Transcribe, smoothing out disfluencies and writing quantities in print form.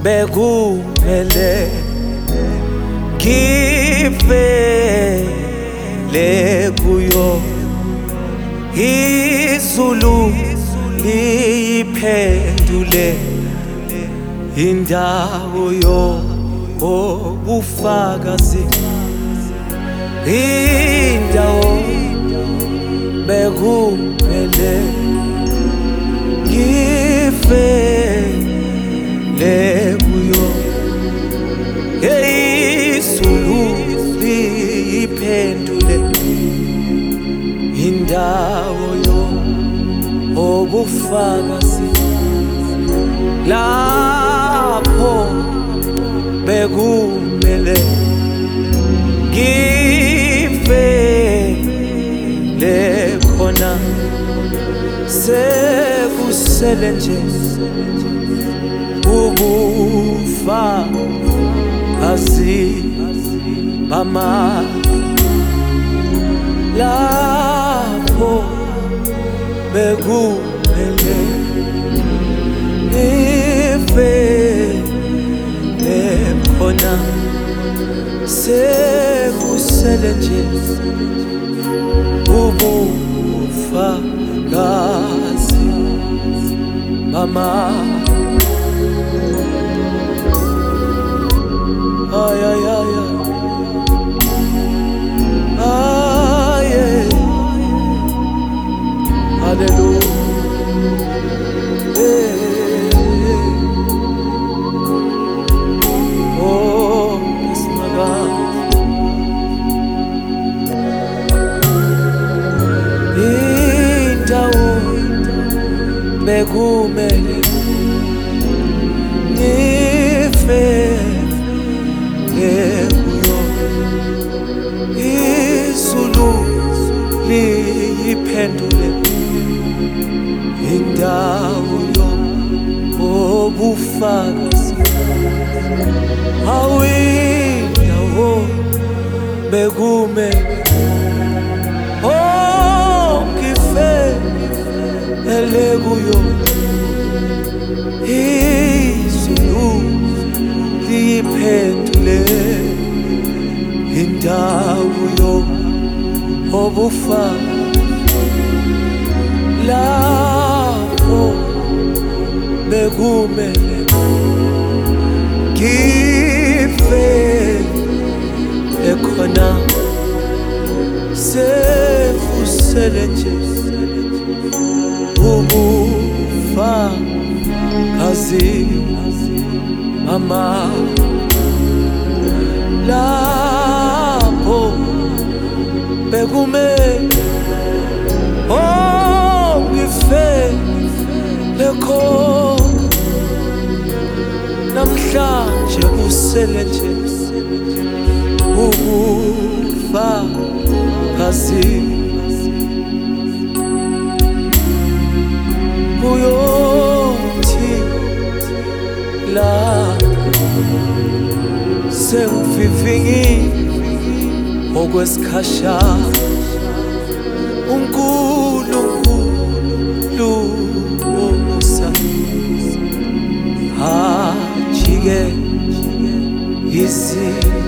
bekumele ngivele kuyo izulu liphendule indawo yobufakazi, indawo bekumele ngivele kuyo izulu liphendule indawo yobufakazi, lapho bekumele ngivele khona sekusele nje ubufakazi bamanga, lapho bekumele ngivele khona sekusele nje ubufakazi bamanga. Ay, ay, ay, ay, ay, yeah. Hallelujah. Oh, yes, my God. Indawo bekumele ngivele kuyo izulu liphendule indawo yobufakazi, indawo bekumele ngivele kuyo izulu liphendule indawo yobufakazi, lapho bekumele ngivele khona sekusele nje ubufakazi bamanga, lapho bekumele ngivele khona namhlanje kusele nje ubufakazi uyothi la sengivivingi okwesikhashana, uNkulunkulu womusa ajike izimo